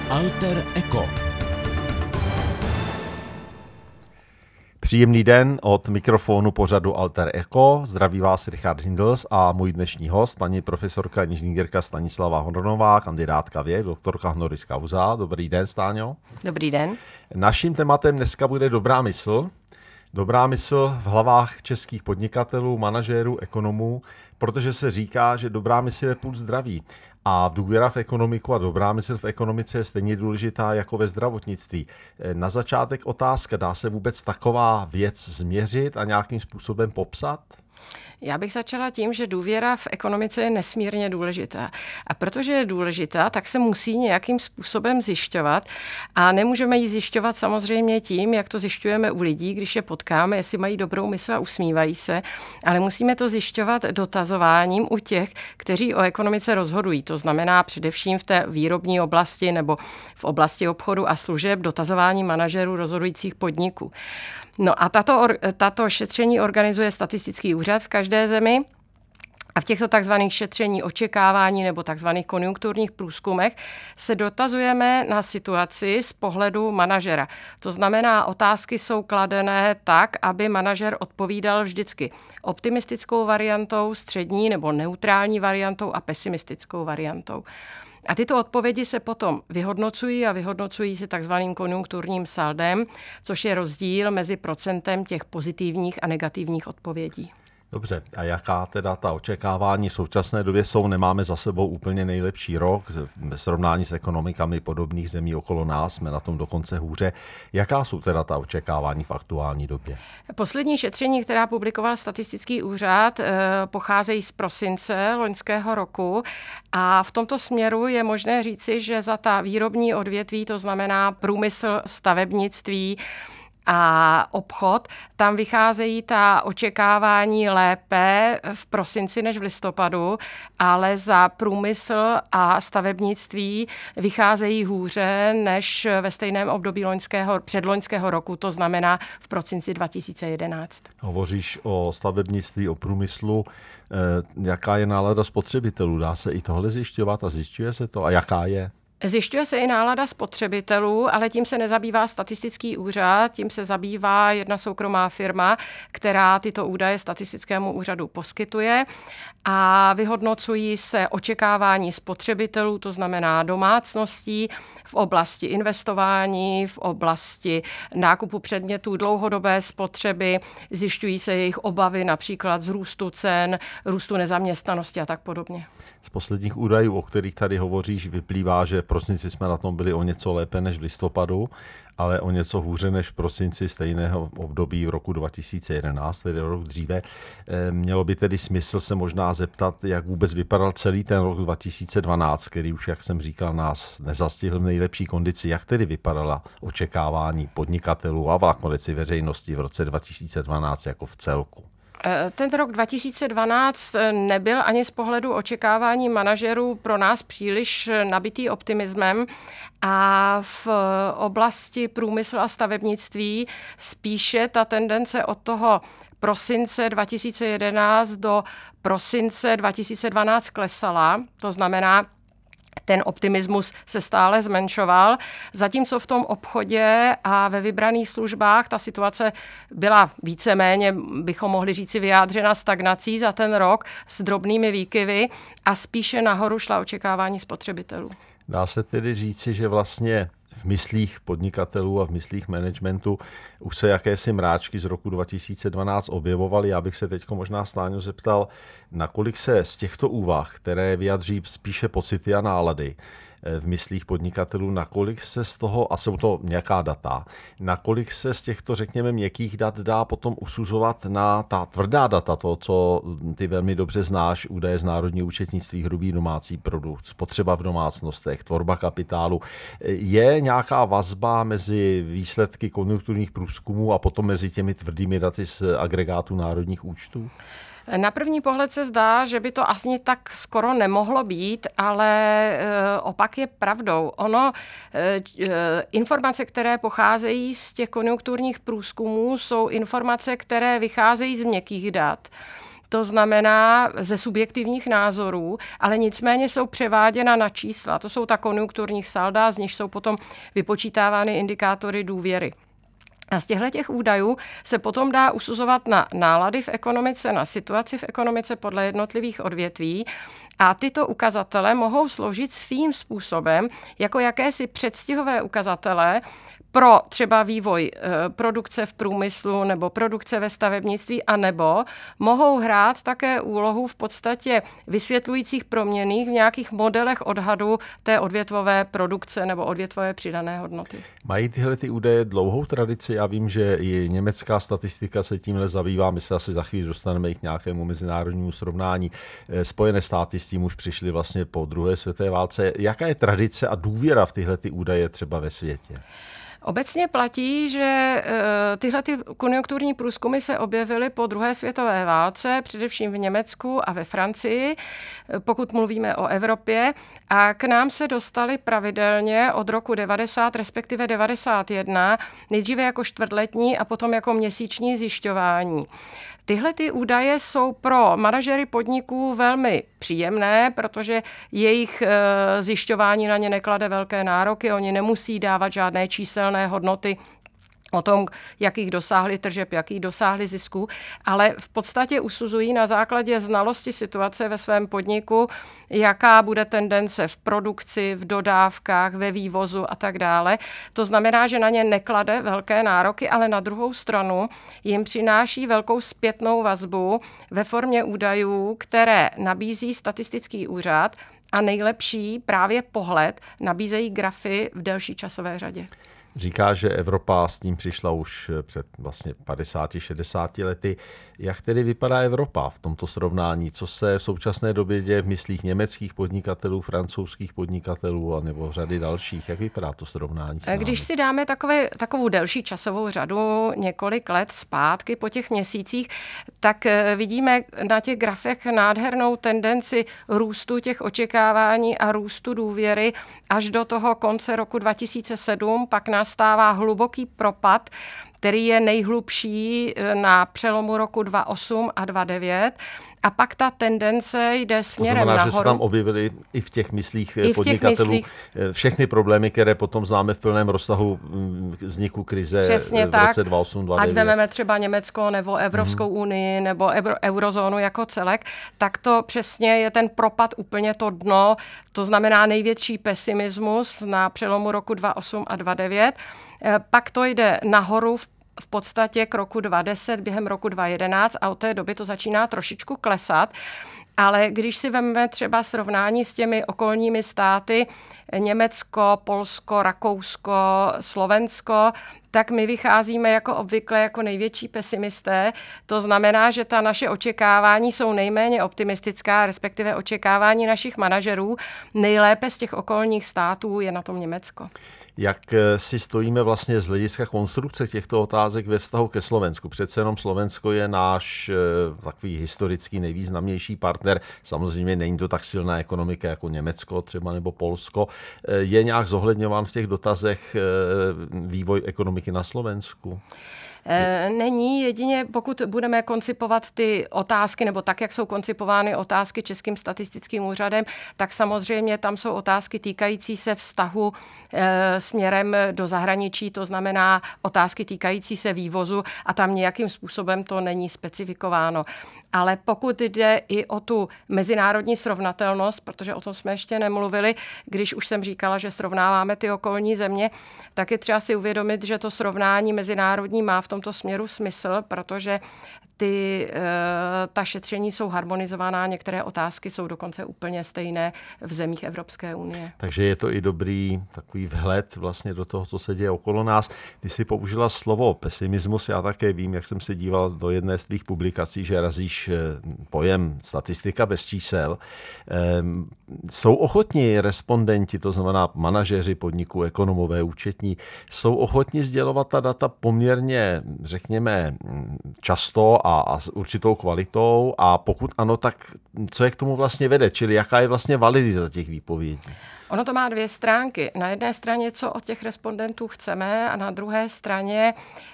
Alter Ego. Příjemný den od mikrofonu pořadu Alter Ego. Zdraví vás Richard Hindels a můj dnešní host, paní profesorka inženýrka Stanislava Hornová, kandidátka věd, doktorka honoris causa. Dobrý den, Stáňo. Dobrý den. Naším tématem dneska bude dobrá mysl. Dobrá mysl v hlavách českých podnikatelů, manažérů, ekonomů, protože se říká, že dobrá mysl je půl zdraví. A důvěra v ekonomiku a dobrá mysl v ekonomice je stejně důležitá jako ve zdravotnictví. Na začátek otázka, dá se vůbec taková věc změřit a nějakým způsobem popsat? Já bych začala tím, že důvěra v ekonomice je nesmírně důležitá. A protože je důležitá, tak se musí nějakým způsobem zjišťovat. A nemůžeme ji zjišťovat samozřejmě tím, jak to zjišťujeme u lidí, když je potkáme, jestli mají dobrou mysl a usmívají se. Ale musíme to zjišťovat dotazováním u těch, kteří o ekonomice rozhodují. To znamená především v té výrobní oblasti nebo v oblasti obchodu a služeb dotazování manažerů rozhodujících podniků. No a tato šetření organizuje statistický úřad v každé zemi. A v těchto takzvaných šetření očekávání nebo takzvaných konjunkturních průzkumech se dotazujeme na situaci z pohledu manažera. To znamená, otázky jsou kladené tak, aby manažer odpovídal vždycky optimistickou variantou, střední nebo neutrální variantou a pesimistickou variantou. A tyto odpovědi se potom vyhodnocují se takzvaným konjunkturním saldem, což je rozdíl mezi procentem těch pozitivních a negativních odpovědí. Dobře, a jaká teda ta očekávání v současné době jsou? Nemáme za sebou úplně nejlepší rok, ve srovnání s ekonomikami podobných zemí okolo nás jsme na tom dokonce hůře. Jaká jsou teda ta očekávání v aktuální době? Poslední šetření, která publikoval statistický úřad, pocházejí z prosince loňského roku a v tomto směru je možné říci, že za ta výrobní odvětví, to znamená průmysl, stavebnictví, a obchod, tam vycházejí ta očekávání lépe v prosinci než v listopadu, ale za průmysl a stavebnictví vycházejí hůře než ve stejném období předloňského roku, to znamená v prosinci 2011. Hovoříš o stavebnictví, o průmyslu. Jaká je nálada spotřebitelů? Dá se i tohle zjišťovat a zjišťuje se to? A jaká je? Zjišťuje se i nálada spotřebitelů, ale tím se nezabývá statistický úřad, tím se zabývá jedna soukromá firma, která tyto údaje statistickému úřadu poskytuje a vyhodnocují se očekávání spotřebitelů, to znamená domácností, v oblasti investování, v oblasti nákupu předmětů dlouhodobé spotřeby, zjišťují se jejich obavy například z růstu cen, růstu nezaměstnanosti a tak podobně. Z posledních údajů, o kterých tady hovoříš, vyplývá, že v prosinci jsme na tom byli o něco lépe než v listopadu, ale o něco hůře než v prosinci stejného období v roku 2011, tedy rok dříve. Mělo by tedy smysl se možná zeptat, jak vůbec vypadal celý ten rok 2012, který už, jak jsem říkal, nás nezastihl v nejlepší kondici. Jak tedy vypadala očekávání podnikatelů a nakonec i veřejnosti v roce 2012 jako v celku? Ten rok 2012 nebyl ani z pohledu očekávání manažerů pro nás příliš nabitý optimismem a v oblasti průmyslu a stavebnictví spíše ta tendence od toho prosince 2011 do prosince 2012 klesala. To znamená, ten optimismus se stále zmenšoval, zatímco v tom obchodě a ve vybraných službách ta situace byla víceméně, bychom mohli říci, vyjádřena stagnací za ten rok s drobnými výkyvy a spíše nahoru šla očekávání spotřebitelů. Dá se tedy říci, že vlastně v myslích podnikatelů a v myslích managementu už se jakési mráčky z roku 2012 objevovaly. Já bych se teď možná Stáňo zeptal, nakolik se z těchto úvah, které vyjadří spíše pocity a nálady v myslích podnikatelů, nakolik se z toho, a jsou to nějaká data, nakolik se z těchto, řekněme, měkkých dat dá potom usuzovat na ta tvrdá data, to, co ty velmi dobře znáš, údaje z národního účetnictví, hrubý domácí produkt, spotřeba v domácnostech, tvorba kapitálu. Je nějaká vazba mezi výsledky konjunkturních průzkumů a potom mezi těmi tvrdými daty z agregátů národních účtů? Na první pohled se zdá, že by to asi tak skoro nemohlo být, ale opak je pravdou. Informace, které pocházejí z těch konjunkturních průzkumů, jsou informace, které vycházejí z měkkých dat. to znamená ze subjektivních názorů, ale nicméně jsou převáděna na čísla. To jsou ta konjunkturní salda, z nich jsou potom vypočítávány indikátory důvěry. A z těchto údajů se potom dá usuzovat na nálady v ekonomice, na situaci v ekonomice podle jednotlivých odvětví. A tyto ukazatele mohou sloužit svým způsobem jako jakési předstihové ukazatele pro třeba vývoj produkce v průmyslu nebo produkce ve stavebnictví, anebo mohou hrát také úlohu v podstatě vysvětlujících proměnných v nějakých modelech odhadu té odvětvové produkce nebo odvětvové přidané hodnoty. Mají tyhle ty údaje dlouhou tradici? Já vím, že i německá statistika se tímhle zabývá. My se asi za chvíli dostaneme i k nějakému mezinárodnímu srovnání. Spojené státy s tím už přišly vlastně po druhé světové válce. Jaká je tradice a důvěra v tyhle ty údaje třeba ve světě? Obecně platí, že tyhle konjunkturní průzkumy se objevily po druhé světové válce, především v Německu a ve Francii, pokud mluvíme o Evropě. A k nám se dostaly pravidelně od roku 90, respektive 91, nejdříve jako čtvrtletní a potom jako měsíční zjišťování. Tyhle ty údaje jsou pro manažery podniků velmi příjemné, protože jejich zjišťování na ně neklade velké nároky, oni nemusí dávat žádné číselné hodnoty o tom, jakých dosáhli tržeb, jakých dosáhli zisků, ale v podstatě usuzují na základě znalosti situace ve svém podniku, jaká bude tendence v produkci, v dodávkách, ve vývozu a tak dále. To znamená, že na ně neklade velké nároky, ale na druhou stranu jim přináší velkou zpětnou vazbu ve formě údajů, které nabízí statistický úřad a nejlepší právě pohled nabízejí grafy v delší časové řadě. Říká, že Evropa s tím přišla už před vlastně 50-60 lety. Jak tedy vypadá Evropa v tomto srovnání? Co se v současné době děje v myslích německých podnikatelů, francouzských podnikatelů a nebo řady dalších? Jak vypadá to srovnání s námi? Když si dáme takovou delší časovou řadu několik let zpátky po těch měsících, tak vidíme na těch grafech nádhernou tendenci růstu těch očekávání a růstu důvěry až do toho konce roku 2007, pak nastává hluboký propad, který je nejhlubší na přelomu roku 2008 a 2009. A pak ta tendence jde směrem nahoru. To znamená, že se tam objevily i v těch myslích podnikatelů všechny problémy, které potom známe v plném rozsahu vzniku krize v roce 2008-2009. Ať vezmeme třeba Německo nebo Evropskou unii nebo eurozónu jako celek, tak to přesně je ten propad, úplně to dno. To znamená největší pesimismus na přelomu roku 2008 a 2009. Pak to jde nahoru v podstatě k roku 2010, během roku 2011 a od té doby to začíná trošičku klesat. Ale když si vezmeme třeba srovnání s těmi okolními státy, Německo, Polsko, Rakousko, Slovensko, tak my vycházíme jako obvykle jako největší pesimisté. To znamená, že ta naše očekávání jsou nejméně optimistická, respektive očekávání našich manažerů. Nejlépe z těch okolních států je na tom Německo. Jak si stojíme vlastně z hlediska konstrukce těchto otázek ve vztahu ke Slovensku? Přece jenom Slovensko je náš takový historický nejvýznamnější partner. Samozřejmě není to tak silná ekonomika jako Německo třeba nebo Polsko. Je nějak zohledňován v těch dotazech vývoj ekonomiky na Slovensku? Není, jedině pokud budeme koncipovat ty otázky, nebo tak, jak jsou koncipovány otázky Českým statistickým úřadem, tak samozřejmě tam jsou otázky týkající se vztahu směrem do zahraničí, to znamená otázky týkající se vývozu a tam nějakým způsobem to není specifikováno. Ale pokud jde i o tu mezinárodní srovnatelnost, protože o tom jsme ještě nemluvili, když už jsem říkala, že srovnáváme ty okolní země, tak je třeba si uvědomit, že to srovnání mezinárodní má v tomto směru smysl, protože ta šetření jsou harmonizovaná, některé otázky jsou dokonce úplně stejné v zemích Evropské unie. Takže je to i dobrý takový vhled vlastně do toho, co se děje okolo nás. Ty jsi použila slovo pesimismus, já také vím, jak jsem se díval do jedné z tvých publikací, že razíš pojem statistika bez čísel. Jsou ochotní respondenti, to znamená manažeři podniků, ekonomové, účetní, jsou ochotní sdělovat ta data poměrně řekněme, často a s určitou kvalitou? A pokud ano, tak co je k tomu vlastně vede? Čili jaká je vlastně validita těch výpovědí? Ono to má dvě stránky. Na jedné straně, co od těch respondentů chceme, a na druhé straně,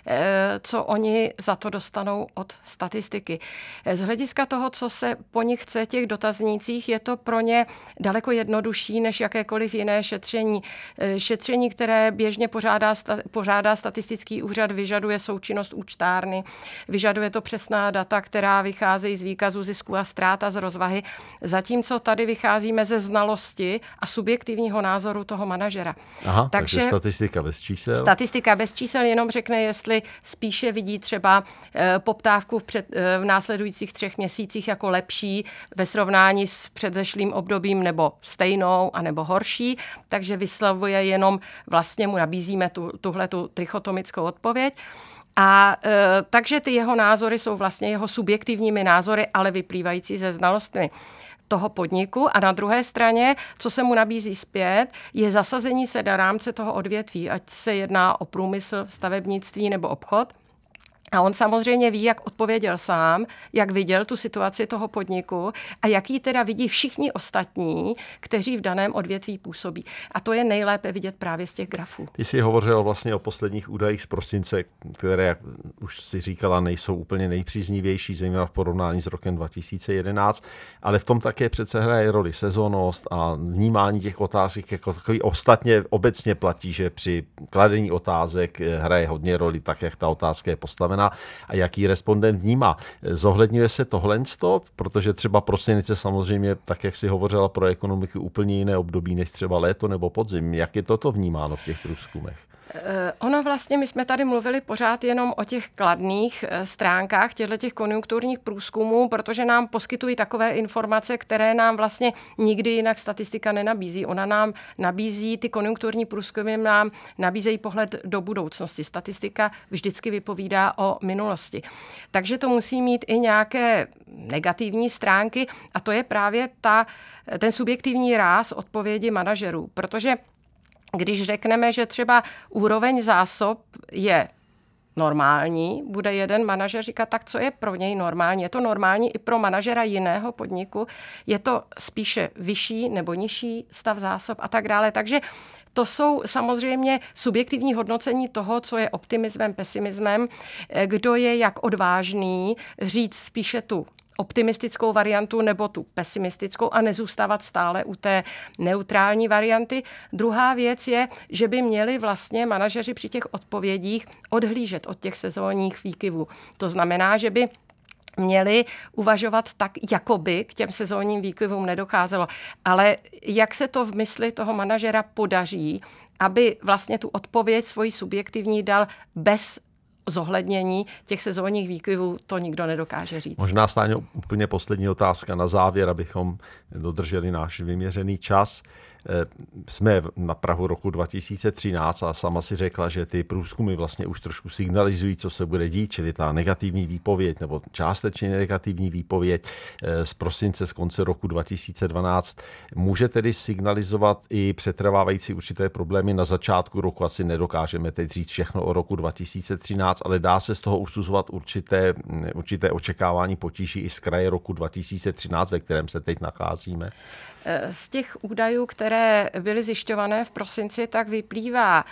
co oni za to dostanou od statistiky. Z hlediska toho, co se po nich chce těch dotaznících, je to pro ně daleko jednodušší než jakékoliv jiné šetření. Šetření, které běžně pořádá statistický úřad, vyžaduje součinnost účtárny, vyžaduje to přesná data, která vycházejí z výkazu zisku a ztrát a z rozvahy, zatímco tady vycházíme ze znalosti a subjektivního názoru toho manažera. Aha, takže statistika bez čísel? Statistika bez čísel jenom řekne, jestli spíše vidí třeba poptávku v následujících 3 měsících jako lepší ve srovnání s předešlým obdobím nebo stejnou a nebo horší, takže vyslovuje jenom, vlastně mu nabízíme tuhletu trichotomickou odpověď. A takže ty jeho názory jsou vlastně jeho subjektivními názory, ale vyplývající ze znalostmi toho podniku. A na druhé straně, co se mu nabízí zpět, je zasazení se do rámce toho odvětví, ať se jedná o průmysl, stavebnictví nebo obchod. A on samozřejmě ví, jak odpověděl sám, jak viděl tu situaci toho podniku a jaký teda vidí všichni ostatní, kteří v daném odvětví působí. A to je nejlépe vidět právě z těch grafů. Ty jsi hovořil vlastně o posledních údajích z prosince, které, jak už si říkala, nejsou úplně nejpříznivější, zejména v porovnání s rokem 2011, ale v tom také přece hraje roli sezónnost a vnímání těch otázek jako takový. Ostatně obecně platí, že při kladení otázek hraje hodně roli tak, jak ta otázka je postavená a jaký respondent vnímá. Zohledňuje se tohle, protože třeba prosinec je samozřejmě, tak jak si hovořila, pro ekonomiku úplně jiné období než třeba léto nebo podzim. Jak je toto vnímáno v těch průzkumech? Ono vlastně, my jsme tady mluvili pořád jenom o těch kladných stránkách těch konjunkturních průzkumů, protože nám poskytují takové informace, které nám vlastně nikdy jinak statistika nenabízí. Ona nám nabízí, ty konjunkturní průzkumy nám nabízejí pohled do budoucnosti. Statistika vždycky vypovídá o minulosti. Takže to musí mít i nějaké negativní stránky a to je právě ten subjektivní ráz odpovědi manažerů, protože když řekneme, že třeba úroveň zásob je normální, bude jeden manažer říkat, tak co je pro něj normální? Je to normální i pro manažera jiného podniku? Je to spíše vyšší nebo nižší stav zásob a tak dále. Takže to jsou samozřejmě subjektivní hodnocení toho, co je optimismem, pesimismem, kdo je jak odvážný říct spíše tu optimistickou variantu nebo tu pesimistickou a nezůstávat stále u té neutrální varianty. Druhá věc je, že by měli vlastně manažeři při těch odpovědích odhlížet od těch sezónních výkyvů. To znamená, že by měli uvažovat tak, jako by k těm sezónním výkyvům nedocházelo. Ale jak se to v mysli toho manažera podaří, aby vlastně tu odpověď svoji subjektivní dal bez zohlednění těch sezónních výkyvů, to nikdo nedokáže říct. Možná stále úplně poslední otázka na závěr, abychom dodrželi náš vyměřený čas. Jsme na prahu roku 2013 a sama si řekla, že ty průzkumy vlastně už trošku signalizují, co se bude dít, čili ta negativní výpověď nebo částečně negativní výpověď z prosince, z konce roku 2012 může tedy signalizovat i přetrvávající určité problémy na začátku roku. Asi nedokážeme teď říct všechno o roku 2013, ale dá se z toho usuzovat určité očekávání potíží i z kraje roku 2013, ve kterém se teď nacházíme. Z těch údajů, které byly zjišťované v prosinci, tak vyplývá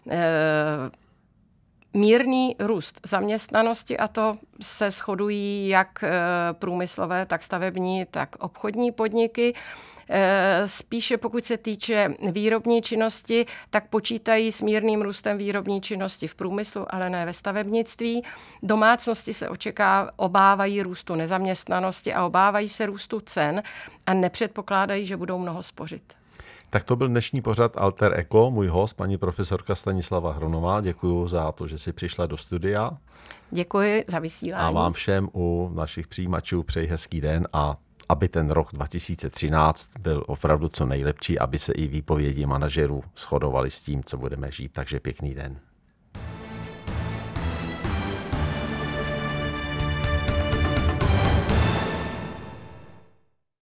mírný růst zaměstnanosti a to se shodují jak průmyslové, tak stavební, tak obchodní podniky. Spíše pokud se týče výrobní činnosti, tak počítají s mírným růstem výrobní činnosti v průmyslu, ale ne ve stavebnictví. Domácnosti se obávají růstu nezaměstnanosti a obávají se růstu cen a nepředpokládají, že budou mnoho spořit. Tak to byl dnešní pořad Alter Ego. Můj host, paní profesorka Stanislava Hronová. Děkuji za to, že jsi přišla do studia. Děkuji za vysílání. A vám všem u našich přijímačů přeji hezký den a aby ten rok 2013 byl opravdu co nejlepší, aby se i výpovědi manažerů shodovaly s tím, co budeme žít. Takže pěkný den.